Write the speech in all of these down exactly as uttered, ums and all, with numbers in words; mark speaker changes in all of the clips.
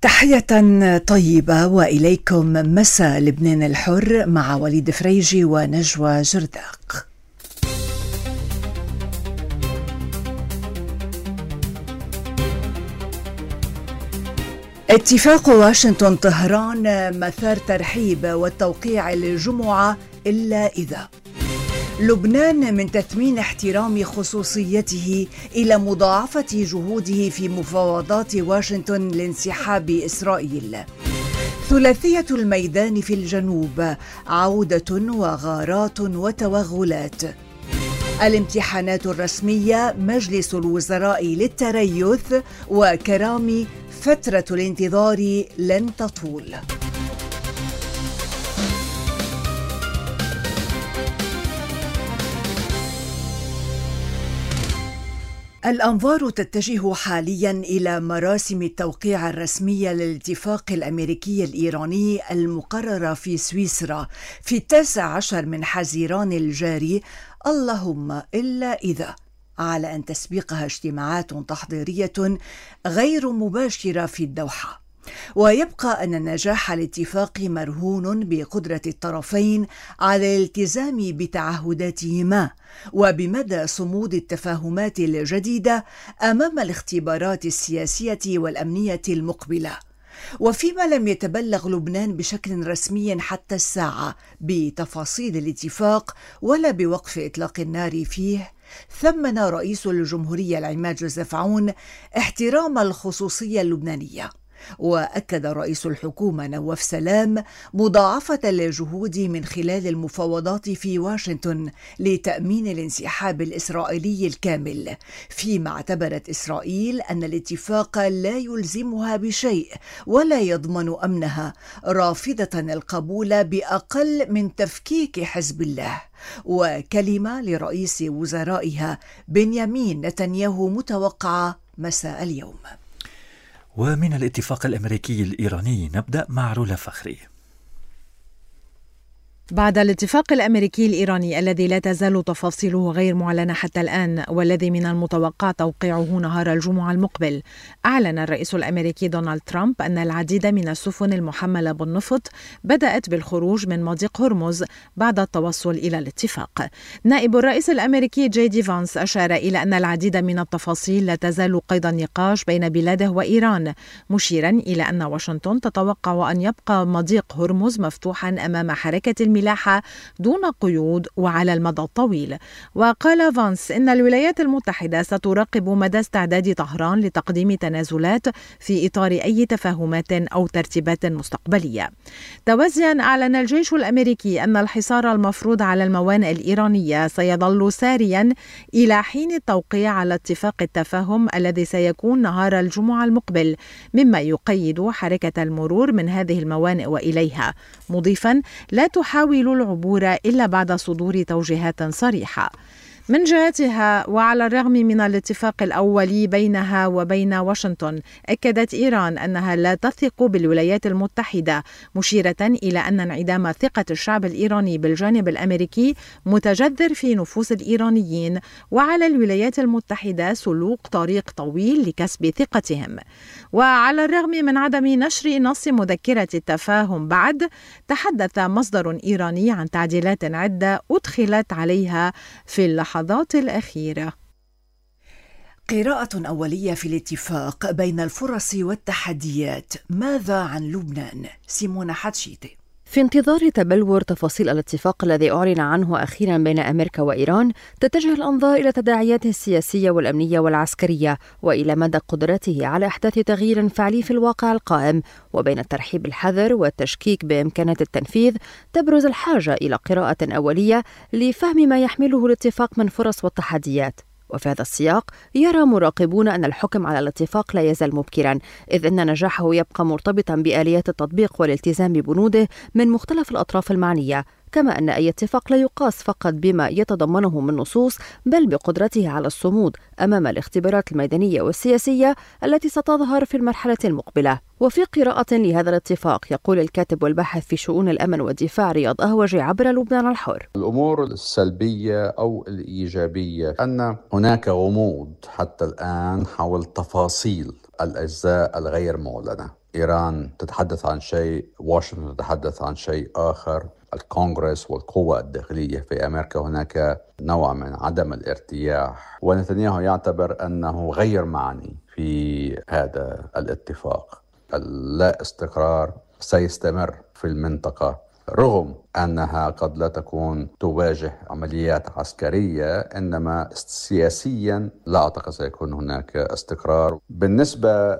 Speaker 1: تحية طيبة وإليكم مساء لبنان الحر مع وليد فريجي ونجوى جرداق. اتفاق واشنطن طهران مثار ترحيب والتوقيع الجمعة إلا إذا لبنان من تثمين احترام خصوصيته إلى مضاعفة جهوده في مفاوضات واشنطن لانسحاب إسرائيل. ثلاثية الميدان في الجنوب، عودة وغارات وتوغلات. الامتحانات الرسمية، مجلس الوزراء للتريث وكرامي، فترة الانتظار لن تطول. الأنظار تتجه حالياً إلى مراسم التوقيع الرسمية للاتفاق الأمريكي الإيراني المقررة في سويسرا في التاسع عشر من حزيران الجاري، اللهم إلا إذا، على أن تسبقها اجتماعات تحضيرية غير مباشرة في الدوحة. ويبقى أن نجاح الاتفاق مرهون بقدرة الطرفين على الالتزام بتعهداتهما وبمدى صمود التفاهمات الجديدة أمام الاختبارات السياسية والأمنية المقبلة. وفيما لم يتبلغ لبنان بشكل رسمي حتى الساعة بتفاصيل الاتفاق ولا بوقف إطلاق النار فيه، ثمن رئيس الجمهورية العماد جوزيف عون احترام الخصوصية اللبنانية. وأكد رئيس الحكومة نواف سلام مضاعفة الجهود من خلال المفاوضات في واشنطن لتأمين الانسحاب الإسرائيلي الكامل، فيما اعتبرت إسرائيل أن الاتفاق لا يلزمها بشيء ولا يضمن أمنها، رافضة القبول بأقل من تفكيك حزب الله. وكلمة لرئيس وزرائها بنيامين نتنياهو متوقعة مساء اليوم.
Speaker 2: ومن الاتفاق الأمريكي الإيراني نبدأ مع رولا فخري.
Speaker 3: بعد الاتفاق الأمريكي الإيراني الذي لا تزال تفاصيله غير معلنة حتى الآن، والذي من المتوقع توقيعه نهار الجمعة المقبل، أعلن الرئيس الأمريكي دونالد ترامب أن العديد من السفن المحملة بالنفط بدأت بالخروج من مضيق هرمز بعد التوصل إلى الاتفاق. نائب الرئيس الأمريكي جي دي فانس أشار إلى أن العديد من التفاصيل لا تزال قيد النقاش بين بلاده وإيران، مشيرا إلى أن واشنطن تتوقع أن يبقى مضيق هرمز مفتوحا أمام حركة الملاحة دون قيود وعلى المدى الطويل. وقال فانس إن الولايات المتحدة ستراقب مدى استعداد طهران لتقديم تنازلات في إطار أي تفاهمات أو ترتيبات مستقبلية. توازيا، أعلن الجيش الأمريكي أن الحصار المفروض على الموانئ الإيرانية سيظل ساريا إلى حين التوقيع على اتفاق التفاهم الذي سيكون نهار الجمعة المقبل، مما يقيد حركة المرور من هذه الموانئ وإليها، مضيفا لا تحاول العبور إلا بعد صدور توجيهات صريحة. من جهتها، وعلى الرغم من الاتفاق الأولي بينها وبين واشنطن، أكدت إيران أنها لا تثق بالولايات المتحدة، مشيرة إلى أن انعدام ثقة الشعب الإيراني بالجانب الأمريكي متجذر في نفوس الإيرانيين، وعلى الولايات المتحدة سلوك طريق طويل لكسب ثقتهم. وعلى الرغم من عدم نشر نص مذكرة التفاهم بعد، تحدث مصدر إيراني عن تعديلات عدة أدخلت عليها في اللحظات الأخيرة.
Speaker 1: قراءة أولية في الاتفاق بين الفرص والتحديات. ماذا عن لبنان؟ سيمونة حتشيتي.
Speaker 4: في انتظار تبلور تفاصيل الاتفاق الذي أعلن عنه أخيرا بين أمريكا وإيران، تتجه الأنظار إلى تداعياته السياسية والأمنية والعسكرية، وإلى مدى قدرته على إحداث تغيير فعلي في الواقع القائم. وبين الترحيب الحذر والتشكيك بإمكانية التنفيذ، تبرز الحاجة إلى قراءة أولية لفهم ما يحمله الاتفاق من فرص والتحديات. وفي هذا السياق، يرى مراقبون أن الحكم على الاتفاق لا يزال مبكرا، إذ أن نجاحه يبقى مرتبطا بآليات التطبيق والالتزام ببنوده من مختلف الأطراف المعنية، كما أن أي اتفاق لا يقاس فقط بما يتضمنه من نصوص، بل بقدرته على الصمود أمام الاختبارات الميدانية والسياسية التي ستظهر في المرحلة المقبلة. وفي قراءة لهذا الاتفاق، يقول الكاتب والباحث في شؤون الأمن والدفاع رياض أهوجي عبر لبنان الحر:
Speaker 5: الأمور السلبية أو الإيجابية أن هناك غموض حتى الآن حول تفاصيل الأجزاء الغير معلنة. إيران تتحدث عن شيء، واشنطن تتحدث عن شيء آخر، الكونغرس والقوى الداخلية في أمريكا هناك نوع من عدم الارتياح، ونتنياهو يعتبر أنه غير معني في هذا الاتفاق. اللا استقرار سيستمر في المنطقة رغم أنها قد لا تكون تواجه عمليات عسكرية، إنما سياسيا لا أعتقد سيكون هناك استقرار. بالنسبة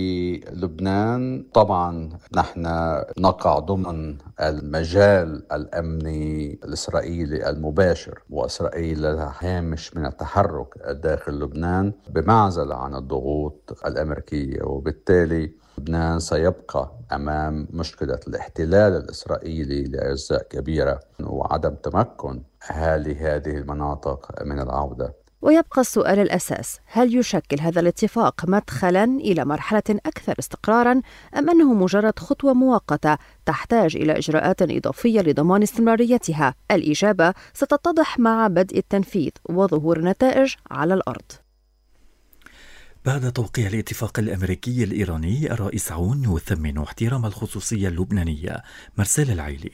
Speaker 5: للبنان طبعا نحن نقع ضمن المجال الأمني الإسرائيلي المباشر، وإسرائيل لها هامش من التحرك داخل لبنان بمعزل عن الضغوط الأمريكية، وبالتالي لبنان سيبقى أمام مشكلة الاحتلال الإسرائيلي لأجزاء كبيرة وعدم تمكن أهالي هذه المناطق من العودة.
Speaker 4: ويبقى السؤال الأساس: هل يشكل هذا الاتفاق مدخلاً إلى مرحلة أكثر استقراراً، أم أنه مجرد خطوة مؤقتة تحتاج إلى إجراءات إضافية لضمان استمراريتها؟ الإجابة ستتضح مع بدء التنفيذ وظهور نتائج على الأرض.
Speaker 2: بعد توقيع الاتفاق الأمريكي الإيراني، الرئيس عون يثمن احترام الخصوصية اللبنانية. مرسال العيلي.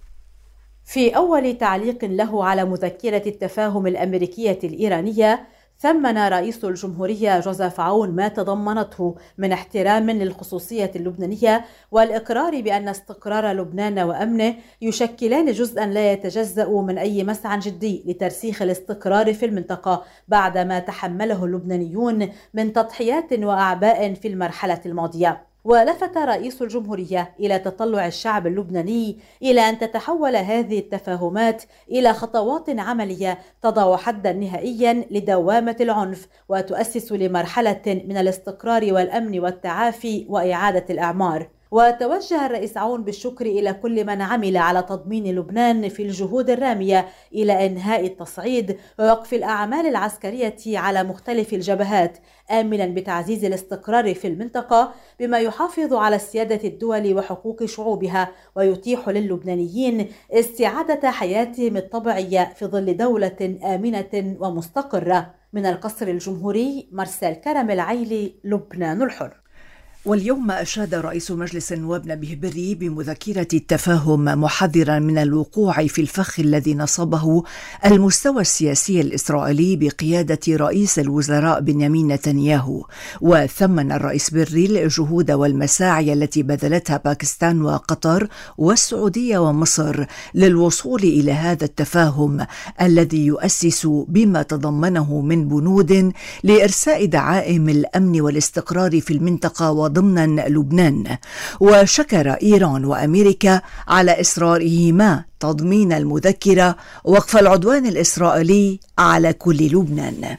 Speaker 6: في أول تعليق له على مذكرة التفاهم الأمريكية الإيرانية، ثمن رئيس الجمهورية جوزيف عون ما تضمنته من احترام للخصوصية اللبنانية والإقرار بأن استقرار لبنان وأمنه يشكلان جزءا لا يتجزأ من أي مسعى جدي لترسيخ الاستقرار في المنطقة بعدما تحمله اللبنانيون من تضحيات وأعباء في المرحلة الماضية. ولفت رئيس الجمهورية إلى تطلع الشعب اللبناني إلى أن تتحول هذه التفاهمات إلى خطوات عملية تضع حدا نهائيا لدوامة العنف وتؤسس لمرحلة من الاستقرار والأمن والتعافي وإعادة الإعمار. وتوجه الرئيس عون بالشكر إلى كل من عمل على تضمين لبنان في الجهود الرامية إلى إنهاء التصعيد ووقف الأعمال العسكرية على مختلف الجبهات، آملا بتعزيز الاستقرار في المنطقة بما يحافظ على سيادة الدول وحقوق شعوبها ويتيح للبنانيين استعادة حياتهم الطبيعية في ظل دولة آمنة ومستقرة. من القصر الجمهوري، مرسال كرم العيلي، لبنان الحر.
Speaker 1: واليوم أشاد رئيس مجلس النواب نبيه بري بمذكرة التفاهم محذرا من الوقوع في الفخ الذي نصبه المستوى السياسي الإسرائيلي بقيادة رئيس الوزراء بنيامين نتنياهو. وثمن الرئيس بري الجهود والمساعي التي بذلتها باكستان وقطر والسعودية ومصر للوصول إلى هذا التفاهم الذي يؤسس بما تضمنه من بنود لإرساء دعائم الأمن والاستقرار في المنطقة ضمن لبنان. وشكر إيران وأمريكا على إصرارهما تضمين المذكرة وقف العدوان الإسرائيلي على كل لبنان.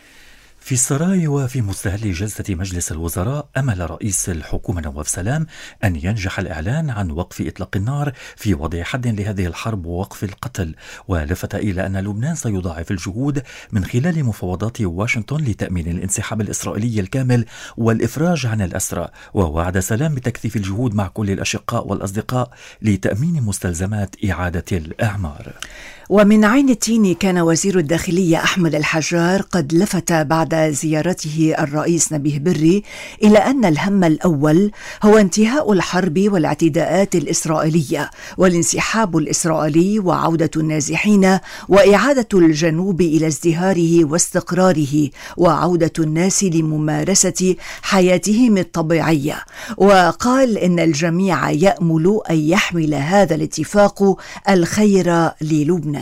Speaker 2: في السراي وفي مستهل جلسة مجلس الوزراء، أمل رئيس الحكومة نواف سلام أن ينجح الإعلان عن وقف إطلاق النار في وضع حد لهذه الحرب ووقف القتل، ولفت إلى أن لبنان سيضاعف الجهود من خلال مفاوضات واشنطن لتأمين الانسحاب الإسرائيلي الكامل والإفراج عن الأسرى. ووعد سلام بتكثيف الجهود مع كل الأشقاء والأصدقاء لتأمين مستلزمات إعادة الإعمار.
Speaker 1: ومن عين التين، كان وزير الداخلية أحمد الحجار قد لفت بعد زيارته الرئيس نبيه بري إلى أن الهم الأول هو انتهاء الحرب والاعتداءات الإسرائيلية والانسحاب الإسرائيلي وعودة النازحين وإعادة الجنوب إلى ازدهاره واستقراره وعودة الناس لممارسة حياتهم الطبيعية. وقال إن الجميع يأمل أن يحمل هذا الاتفاق الخير للبنان.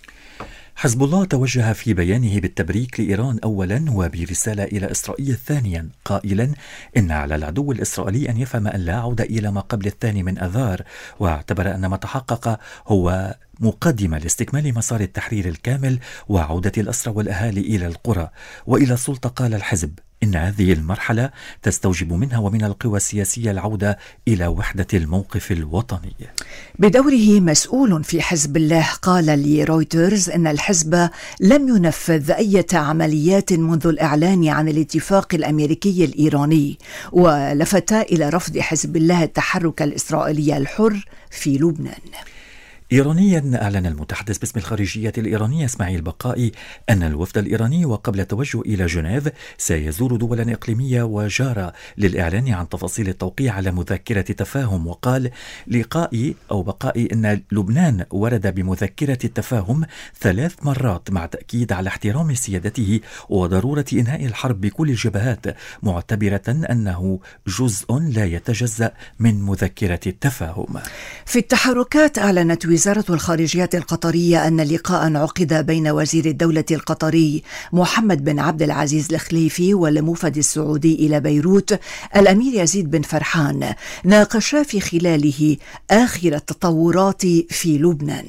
Speaker 2: حزب الله توجه في بيانه بالتبريك لإيران أولا وبرسالة إلى إسرائيل ثانيا، قائلا إن على العدو الإسرائيلي أن يفهم أن لا عودة إلى ما قبل الثاني من آذار، واعتبر أن ما تحقق هو مقدمة لاستكمال مسار التحرير الكامل وعودة الأسرى والأهالي إلى القرى وإلى السلطة. قال الحزب إن هذه المرحلة تستوجب منها ومن القوى السياسية العودة إلى وحدة الموقف الوطني.
Speaker 1: بدوره مسؤول في حزب الله قال لرويترز إن الحزب لم ينفذ أي عمليات منذ الإعلان عن الاتفاق الأمريكي الإيراني، ولفت إلى رفض حزب الله التحرك الإسرائيلي الحر في لبنان.
Speaker 2: إيرانيا، أعلن المتحدث باسم الخارجية الإيرانية إسماعيل بقائي أن الوفد الإيراني وقبل التوجه إلى جنيف سيزور دولا إقليمية وجارة للإعلان عن تفاصيل التوقيع على مذكرة تفاهم. وقال لقائي أو بقائي أن لبنان ورد بمذكرة التفاهم ثلاث مرات مع تأكيد على احترام سيادته وضرورة إنهاء الحرب بكل الجبهات، معتبرة أنه جزء لا يتجزأ من مذكرة التفاهم.
Speaker 1: في التحركات، أعلنت وزارة الخارجية القطرية أن لقاء عقد بين وزير الدولة القطري محمد بن عبد العزيز الخليفي والموفد السعودي إلى بيروت الأمير يزيد بن فرحان ناقشا في خلاله آخر التطورات في لبنان.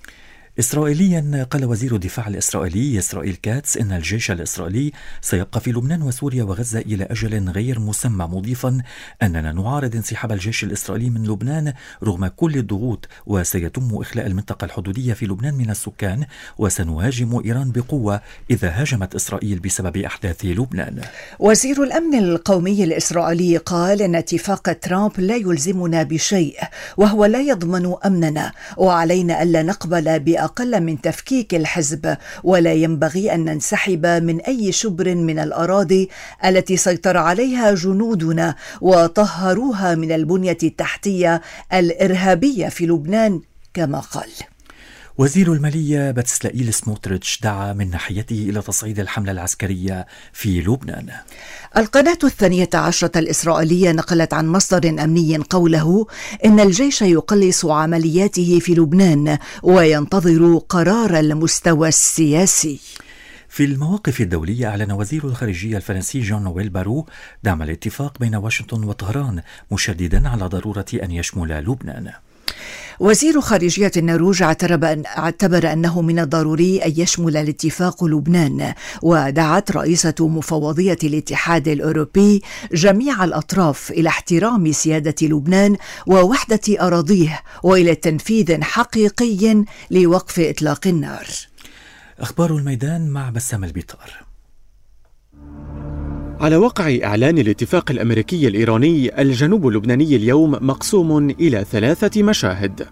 Speaker 2: إسرائيليا، قال وزير الدفاع الإسرائيلي إسرائيل كاتس إن الجيش الإسرائيلي سيبقى في لبنان وسوريا وغزة إلى أجل غير مسمى، مضيفا أننا نعارض انسحاب الجيش الإسرائيلي من لبنان رغم كل الضغوط، وسيتم إخلاء المنطقة الحدودية في لبنان من السكان، وسنهاجم إيران بقوة إذا هاجمت إسرائيل بسبب أحداث لبنان.
Speaker 1: وزير الأمن القومي الإسرائيلي قال أن اتفاق ترامب لا يلزمنا بشيء وهو لا يضمن أمننا، وعلينا ألا نقبل بأ أقل من تفكيك الحزب، ولا ينبغي أن ننسحب من أي شبر من الأراضي التي سيطر عليها جنودنا وطهروها من البنية التحتية الإرهابية في لبنان كما قال.
Speaker 2: وزير المالية بتسلائيل سموتريتش دعا من ناحيته إلى تصعيد الحملة العسكرية في لبنان.
Speaker 1: القناة الثانية عشرة الإسرائيلية نقلت عن مصدر أمني قوله إن الجيش يقلص عملياته في لبنان وينتظر قرار المستوى السياسي.
Speaker 2: في المواقف الدولية، أعلن وزير الخارجية الفرنسي جان نويل بارو دعم الاتفاق بين واشنطن وطهران، مشددا على ضرورة أن يشمل لبنان.
Speaker 1: وزير خارجية النرويج اعتبر أنه من الضروري أن يشمل الاتفاق لبنان، ودعت رئيسة مفوضية الاتحاد الأوروبي جميع الأطراف إلى احترام سيادة لبنان ووحدة أراضيه وإلى تنفيذ حقيقي لوقف إطلاق النار.
Speaker 2: أخبار الميدان مع بسام البيطار.
Speaker 7: على وقع إعلان الاتفاق الأمريكي الإيراني، الجنوب اللبناني اليوم مقسوم إلى ثلاثة مشاهد.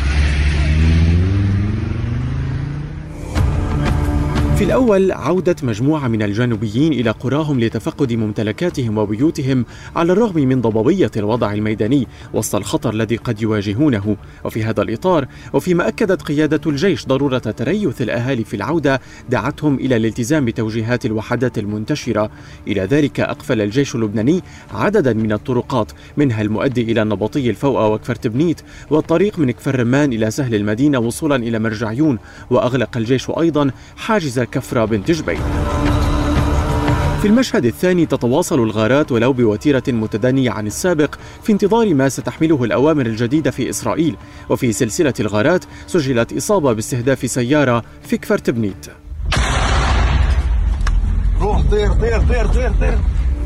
Speaker 7: في الأول، عودة مجموعة من الجنوبيين إلى قراهم لتفقد ممتلكاتهم وبيوتهم على الرغم من ضبابية الوضع الميداني وسط الخطر الذي قد يواجهونه. وفي هذا الإطار، وفيما أكدت قيادة الجيش ضرورة تريث الأهالي في العودة، دعتهم إلى الالتزام بتوجيهات الوحدات المنتشرة. إلى ذلك، أقفل الجيش اللبناني عددا من الطرقات، منها المؤدي إلى النبطي الفوأة وكفر تبنيت، والطريق من كفر رمان إلى سهل المدينة وصولا إلى مرجعيون. وأغلق الجيش أيضا حاجز كفر بنت جبين. في المشهد الثاني، تتواصل الغارات ولو بوتيرة متدنية عن السابق في انتظار ما ستحمله الأوامر الجديدة في إسرائيل. وفي سلسلة الغارات سجلت إصابة باستهداف سيارة في كفر تبنيت. روح طير طير طير طير طير.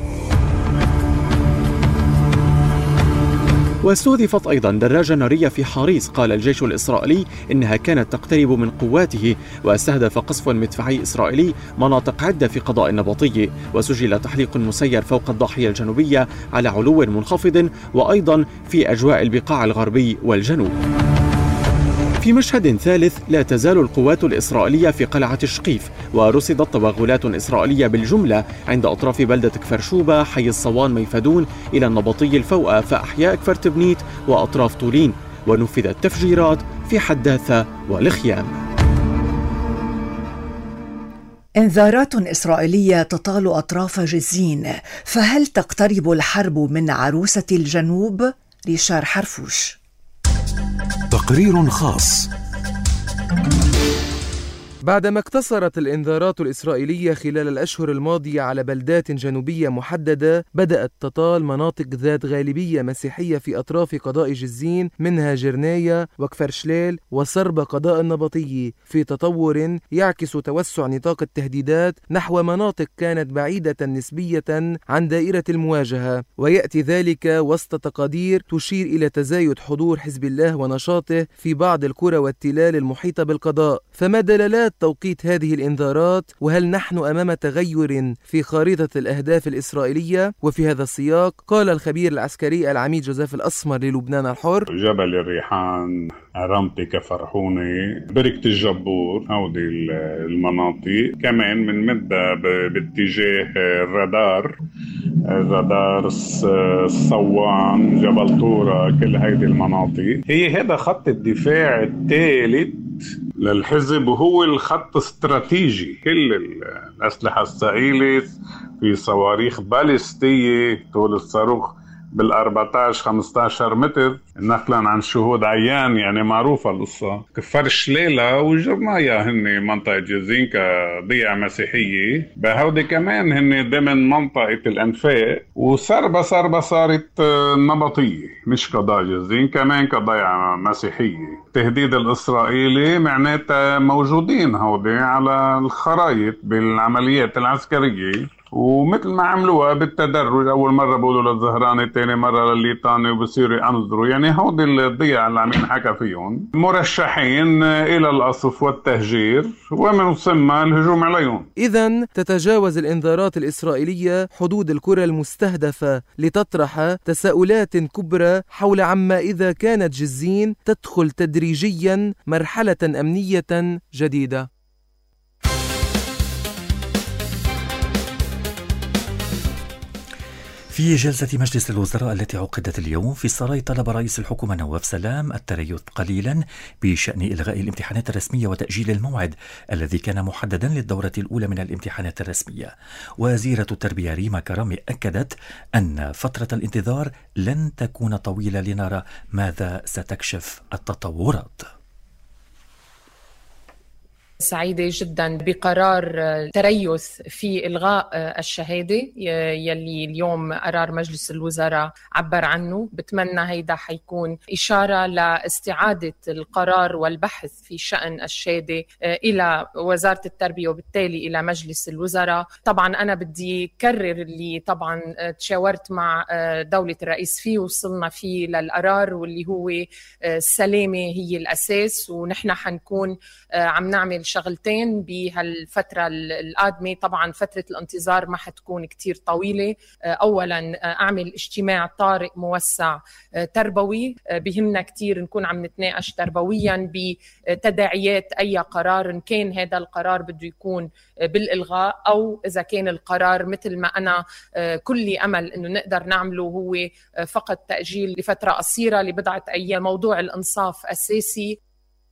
Speaker 7: واستهدفت أيضا دراجة نارية في حاريص. قال الجيش الإسرائيلي إنها كانت تقترب من قواته، واستهدف قصف مدفعي إسرائيلي مناطق عدة في قضاء النبطي. وسجل تحليق مسير فوق الضاحية الجنوبية على علو منخفض، وأيضا في أجواء البقاع الغربي والجنوب. في مشهد ثالث، لا تزال القوات الإسرائيلية في قلعة الشقيف، ورصدت توغلات إسرائيلية بالجملة عند أطراف بلدة كفر شوبة، حي الصوان ميفدون، إلى النبطي الفوأة، فأحياء كفر تبنيت وأطراف طولين. ونفذت تفجيرات في حداثة والخيام.
Speaker 1: إنذارات إسرائيلية تطال أطراف جزين، فهل تقترب الحرب من عروسة الجنوب؟ ريشار حرفوش.
Speaker 8: تقرير خاص.
Speaker 9: بعدما اقتصرت الإنذارات الإسرائيلية خلال الأشهر الماضية على بلدات جنوبية محددة، بدأت تطال مناطق ذات غالبية مسيحية في أطراف قضاء جزين، منها جرناية وكفر شليل وصرب قضاء النبطي، في تطور يعكس توسع نطاق التهديدات نحو مناطق كانت بعيدة نسبية عن دائرة المواجهة. ويأتي ذلك وسط تقادير تشير إلى تزايد حضور حزب الله ونشاطه في بعض القرى والتلال المحيطة بالقضاء. فما دلالات زاد توقيت هذه الإنذارات؟ وهل نحن أمام تغير في خارطة الأهداف الإسرائيلية؟ وفي هذا السياق قال الخبير العسكري العميد جوزيف الأسمر للبنان الحر:
Speaker 10: جبل الريحان، رمتي، كفرحوني، بركة الجبور، هودي المناطق كمان من مدة باتجاه الرادار الرادار الصوان، جبل طورة، كل هيدي المناطق. هي هذا خط الدفاع الثالث للحزب، وهو الخط استراتيجي. كل الأسلحة الثقيلة، في صواريخ باليستية طول الصاروخ بالأربعتاش خمستاشر متر، نقلا عن شهود عيان، يعني معروفة القصة. كفرش ليلة وجرمايا هن منطقة جزين كضيعة مسيحية، بهودي كمان هن ضمن منطقة الأنفاق، وسربة سربة صارت نبطية، مش قضاء جزين، كمان كضيعة مسيحية. التهديد الإسرائيلي معناتها موجودين هودي على الخرائط بالعمليات العسكرية، ومثل ما عملوها بالتدرج، أول مرة بقولوا للزهراني، تاني مرة لليطاني، وبصيروا ينظروا. يعني هودي الضياع اللي عم ينحكى فيهم مرشحين إلى القصف والتهجير، ومن ثم الهجوم عليهم.
Speaker 9: إذن تتجاوز الإنذارات الإسرائيلية حدود القرى المستهدفة لتطرح تساؤلات كبرى حول عما إذا كانت جزين تدخل تدريجيا مرحلة أمنية جديدة.
Speaker 2: في جلسة مجلس الوزراء التي عقدت اليوم في السراي، طلب رئيس الحكومة نواف سلام التريث قليلا بشأن إلغاء الامتحانات الرسمية وتأجيل الموعد الذي كان محددا للدورة الأولى من الامتحانات الرسمية. وزيرة التربية ريما كرامي أكدت أن فترة الانتظار لن تكون طويلة، لنرى ماذا ستكشف التطورات.
Speaker 11: سعيدة جدا بقرار تريث في إلغاء الشهادة يلي اليوم قرار مجلس الوزراء عبر عنه. بتمنى هيدا حيكون إشارة لاستعادة القرار والبحث في شأن الشهادة إلى وزارة التربية وبالتالي إلى مجلس الوزراء. طبعا أنا بدي كرر اللي طبعا تشاورت مع دولة الرئيس فيه، وصلنا فيه للقرار، واللي هو السلامة هي الأساس، ونحن حنكون عم نعمل شغلتين بهالفترة القادمة. طبعا فترة الانتظار ما حتكون كتير طويلة. أولا أعمل اجتماع طارئ موسع تربوي، بهمنا كتير نكون عم نتناقش تربويا بتداعيات أي قرار، إن كان هذا القرار بده يكون بالإلغاء، أو إذا كان القرار مثل ما أنا كل أمل إنه نقدر نعمله هو فقط تأجيل لفترة قصيرة لبضعة أيام. موضوع الإنصاف أساسي.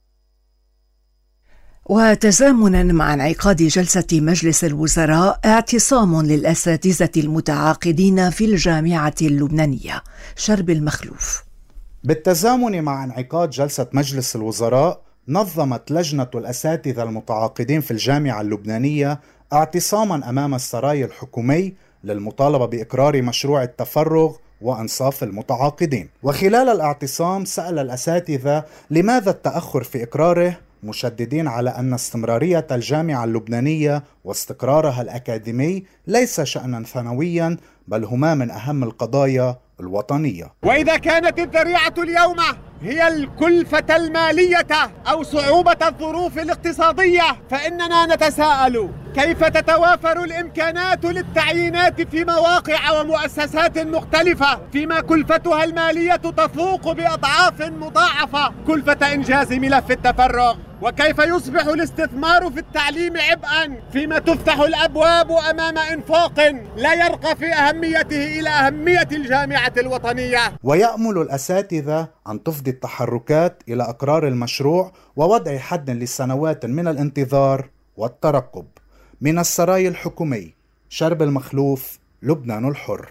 Speaker 1: وتزامنا مع انعقاد جلسة مجلس الوزراء، اعتصام للأساتذة المتعاقدين في الجامعة اللبنانية. شرب المخلوف.
Speaker 12: بالتزامن مع انعقاد جلسة مجلس الوزراء، نظمت لجنة الأساتذة المتعاقدين في الجامعة اللبنانية اعتصاما أمام السراي الحكومي للمطالبة بإقرار مشروع التفرغ وأنصاف المتعاقدين. وخلال الاعتصام سأل الأساتذة لماذا التأخر في إقراره، مشددين على أن استمرارية الجامعة اللبنانية واستقرارها الأكاديمي ليس شأنا ثانويا، بل هما من أهم القضايا الوطنية.
Speaker 13: وإذا كانت الذريعة اليوم هي الكلفة المالية أو صعوبة الظروف الاقتصادية، فإننا نتساءل كيف تتوافر الإمكانات للتعيينات في مواقع ومؤسسات مختلفة فيما كلفتها المالية تفوق بأضعاف مضاعفة كلفة إنجاز ملف التفرغ، وكيف يصبح الاستثمار في التعليم عبئا فيما تفتح الأبواب أمام إنفاق لا يرقى في أهميته إلى أهمية الجامعة الوطنية.
Speaker 12: ويأمل الأساتذة أن تفضي التحركات إلى إقرار المشروع ووضع حد لسنوات من الانتظار والترقب. من السراي الحكومي، شرب المخلوف، لبنان الحر.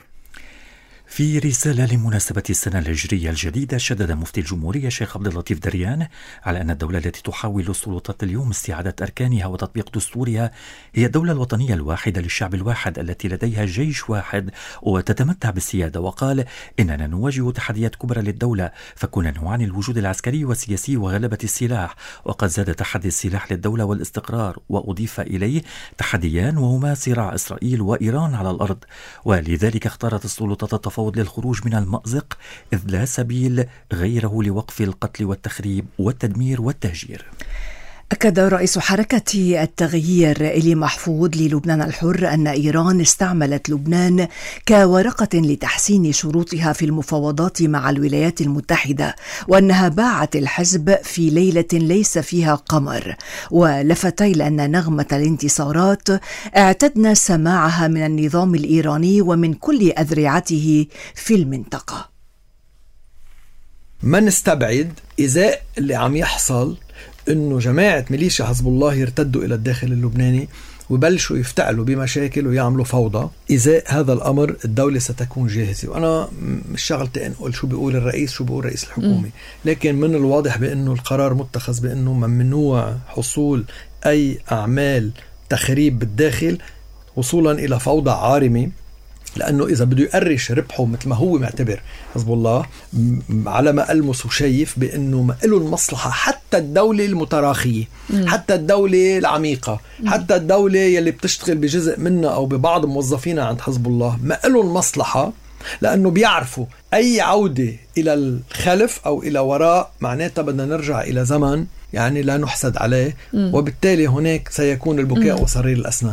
Speaker 2: في رسالة لمناسبة السنة الهجرية الجديدة، شدد مفتي الجمهورية الشيخ عبد اللطيف دريان على أن الدولة التي تحاول السلطات اليوم استعادة أركانها وتطبيق دستورها هي الدولة الوطنية الواحدة للشعب الواحد التي لديها جيش واحد وتتمتع بالسيادة. وقال إننا نواجه تحديات كبرى للدولة، فكنا نعاني الوجود العسكري والسياسي وغلبة السلاح، وقد زاد تحدي السلاح للدولة والاستقرار، وأضيف إليه تحديان وهما صراع إسرائيل وإيران على الأرض، ولذلك اختارت السلطات التفاوض للخروج من المأزق، إذ لا سبيل غيره لوقف القتل والتخريب والتدمير والتهجير.
Speaker 1: أكد رئيس حركة التغيير إلي محفوظ للبنان الحر أن إيران استعملت لبنان كورقة لتحسين شروطها في المفاوضات مع الولايات المتحدة، وأنها باعت الحزب في ليلة ليس فيها قمر، ولفت إلى أن نغمة الانتصارات اعتدنا سماعها من النظام الإيراني ومن كل أذرعته في المنطقة.
Speaker 14: ما نستبعد إزاء اللي عم يحصل إنه جماعة ميليشيا حزب الله يرتدوا إلى الداخل اللبناني ويبلشوا يفتعلوا بمشاكل ويعملوا فوضى. إزاء هذا الأمر الدولة ستكون جاهزة، وأنا مش شغلتي أنقل شو بيقول الرئيس شو بيقول رئيس الحكومة، لكن من الواضح بأنه القرار متخذ بأنه ممنوع حصول أي أعمال تخريب بالداخل وصولا إلى فوضى عارمة، لأنه إذا بده يقرش ربحه مثل ما هو معتبر حزب الله على ما ألمس وشايف بأنه ما له المصلحة، حتى الدولة المتراخية م. حتى الدولة العميقة م. حتى الدولة يلي بتشتغل بجزء منها أو ببعض موظفينها عند حزب الله ما له المصلحة، لأنه بيعرفوا أي عودة إلى الخلف أو إلى وراء معناتها بدنا نرجع إلى زمن يعني لا نحسد عليه م. وبالتالي هناك سيكون البكاء م. وصرير الأسنان.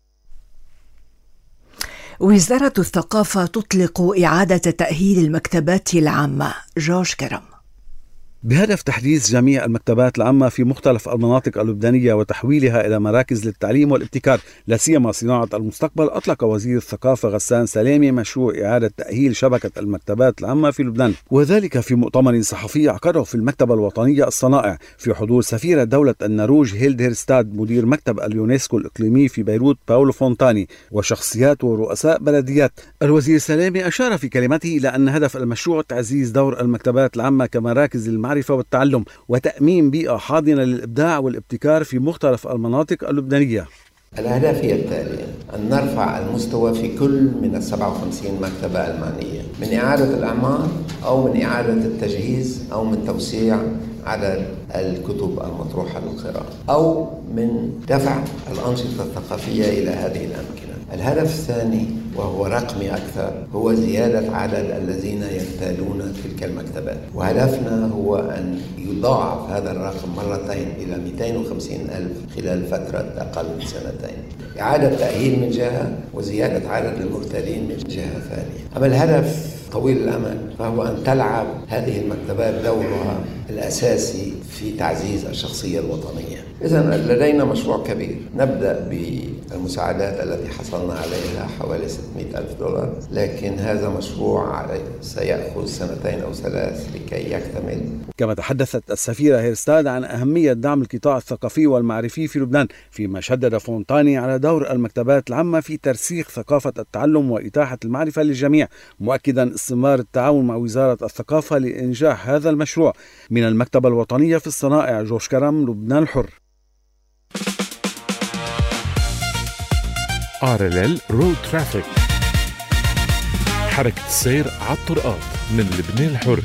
Speaker 1: وزارة الثقافة تطلق إعادة تأهيل المكتبات العامة. جورج كرم.
Speaker 15: بهدف تحديث جميع المكتبات العامة في مختلف المناطق اللبنانية وتحويلها إلى مراكز للتعليم والابتكار لا سيما صناعة المستقبل، أطلق وزير الثقافة غسان سلامي مشروع إعادة تأهيل شبكة المكتبات العامة في لبنان، وذلك في مؤتمر صحفي عقده في المكتبة الوطنية الصنائع في حضور سفيرة دولة النرويج هيلد هيرستاد، مدير مكتب اليونسكو الإقليمي في بيروت باولو فونتاني، وشخصيات ورؤساء بلديات. الوزير سلامي أشار في كلمته إلى أن هدف المشروع تعزيز دور المكتبات العامة كمراكز المعرفة والتعلم وتأمين بيئة حاضنة للإبداع والابتكار في مختلف المناطق اللبنانية.
Speaker 16: الأهداف هي التالية: أن نرفع المستوى في كل من السبعة وخمسين مكتبة المعنية، من إعادة الأعمار أو من إعادة التجهيز أو من توسيع عدد الكتب المطروحة للقراءة أو من دفع الأنشطة الثقافية إلى هذه الأماكن. الهدف الثاني وهو رقمي أكثر هو زيادة عدد الذين يرتادون تلك المكتبات، وهدفنا هو أن يضاعف هذا الرقم مرتين إلى مئتين وخمسين ألف خلال فترة أقل من سنتين. إعادة تأهيل من جهة وزيادة عدد المرتادين من جهة ثانية. أما الهدف طويل الأمد فهو أن تلعب هذه المكتبات دورها الأساسي في تعزيز الشخصية الوطنية. إذن لدينا مشروع كبير، نبدأ بالمساعدات التي حصلنا عليها حوالي ستمئة ألف دولار، لكن هذا مشروع سيأخذ سنتين أو ثلاث لكي يكتمل.
Speaker 15: كما تحدثت السفيرة هيرستاد عن أهمية دعم القطاع الثقافي والمعرفي في لبنان، فيما شدد فونتاني على دور المكتبات العامة في ترسيخ ثقافة التعلم وإتاحة المعرفة للجميع، مؤكدا استمرار التعاون مع وزارة الثقافة لإنجاح هذا المشروع. من المكتبة الوطنية في الصنائع، جورج كرم، لبنان الحر.
Speaker 8: آر إل إل رود ترافيك، حركة السير على الطرقات من لبنان الحر.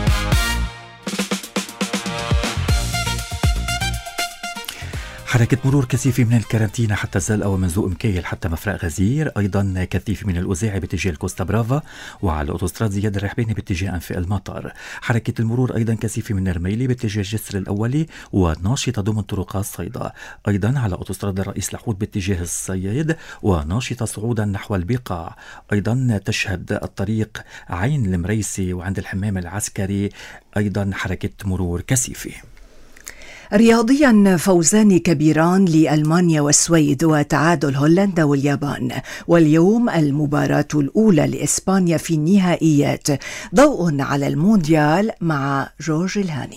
Speaker 2: حركة مرور كثيفة من الكارانتينا حتى الزلقة ومن ذوق مكيل حتى مفرق غزير، أيضا كثيف من الأوزاعي باتجاه الكوستا برافا، وعلى أوتوستراد زياد الرحباني باتجاه أنفاق المطار. حركة المرور أيضا كثيفة من رميلي باتجاه الجسر الأولي وناشطة ضمن طرقات صيدا، أيضا على أوتوستراد الرئيس لحود باتجاه الصياد وناشطة صعودا نحو البقاع. أيضا تشهد الطريق عين المريسي وعند الحمام العسكري أيضا حركة مرور كثيفة.
Speaker 1: رياضيا فوزان كبيران لألمانيا والسويد وتعادل هولندا واليابان، واليوم المباراة الأولى لإسبانيا في النهائيات. ضوء على المونديال مع جورج الهاني.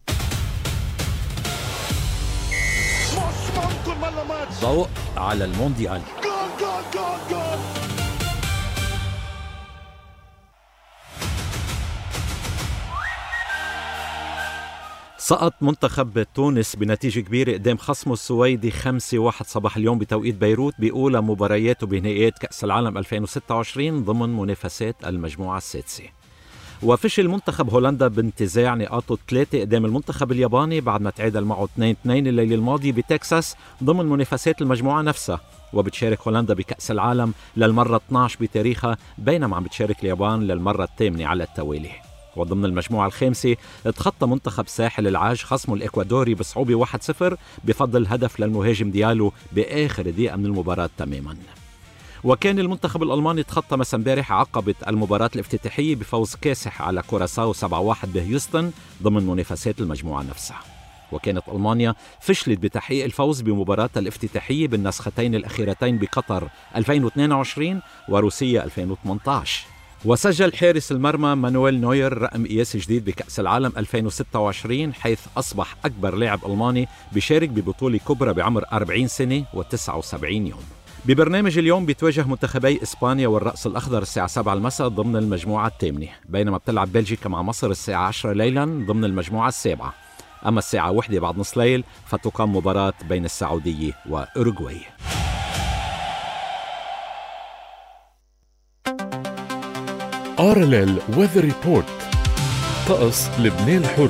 Speaker 17: ضوء على المونديال. سقط منتخب تونس بنتيجة كبيرة قدام خصمه السويدي خمسة واحد صباح اليوم بتوقيت بيروت بأولى مبارياته بنهائيات كأس العالم ألفين وستة وعشرين ضمن منافسات المجموعة السادسة. وفشل منتخب هولندا بانتزاع نقاطه ثلاثة قدام المنتخب الياباني بعد ما تعادل معه اثنين اثنين الليلة الماضي بتكساس ضمن منافسات المجموعة نفسها. وبتشارك هولندا بكأس العالم للمرة اثنعش بتاريخها، بينما عم بتشارك اليابان للمرة الثامنة على التوالي. وضمن المجموعة الخامسة تخطى منتخب ساحل العاج خصمه الإكوادوري بصعوبة واحد صفر بفضل هدف للمهاجم ديالو بآخر دقيقة من المباراة تماما. وكان المنتخب الألماني تخطى مسا امبارح عقبة المباراة الافتتاحية بفوز كاسح على كوراساو سبعة واحد بهيوستن ضمن منافسات المجموعة نفسها. وكانت ألمانيا فشلت بتحقيق الفوز بمباراة الافتتاحية بالنسختين الأخيرتين بقطر ألفين واثنين وعشرين وروسيا ألفين وثمانية عشر. وسجل حارس المرمى مانويل نوير رقم قياسي جديد بكأس العالم ألفين وستة وعشرين، حيث أصبح أكبر لاعب ألماني بيشارك ببطولة كبرى بعمر أربعين سنة وتسعة وسبعين يوم. ببرنامج اليوم بيتواجه منتخبي إسبانيا والرأس الأخضر الساعة سبعة المساء ضمن المجموعة الثامنة، بينما بتلعب بلجيكا مع مصر الساعة عشرة ليلا ضمن المجموعة السابعة. أما الساعة واحدة بعد نص ليل فتقام مباراة بين السعودية وأوروغواي.
Speaker 8: آر إل إل Weather Report. طقس لبنان الحر.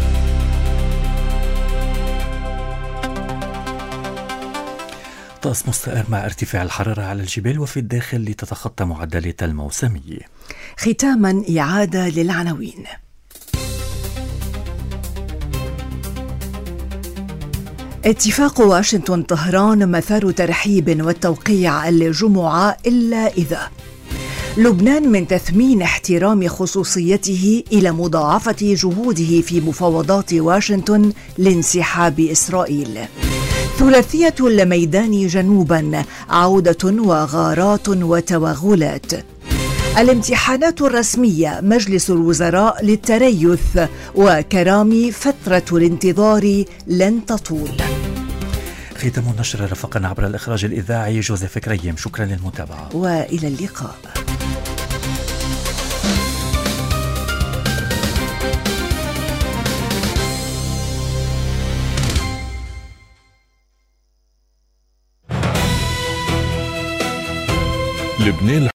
Speaker 2: طقس مستقر مع ارتفاع الحرارة على الجبال وفي الداخل لتتخطى معدلات الموسمية.
Speaker 1: ختاما إعادة للعناوين. اتفاق واشنطن طهران مثار ترحيب والتوقيع الجمعة إلا إذا لبنان من تثمين احترام خصوصيته إلى مضاعفة جهوده في مفاوضات واشنطن لانسحاب إسرائيل. ثلاثية الميدان جنوبا عودة وغارات وتوغلات. الامتحانات الرسمية مجلس الوزراء للتريث وكرامي فترة الانتظار لن تطول.
Speaker 2: ختام النشر رفقنا عبر الإخراج الإذاعي جوزيف كريم. شكرا للمتابعة
Speaker 1: وإلى اللقاء.
Speaker 8: لبنان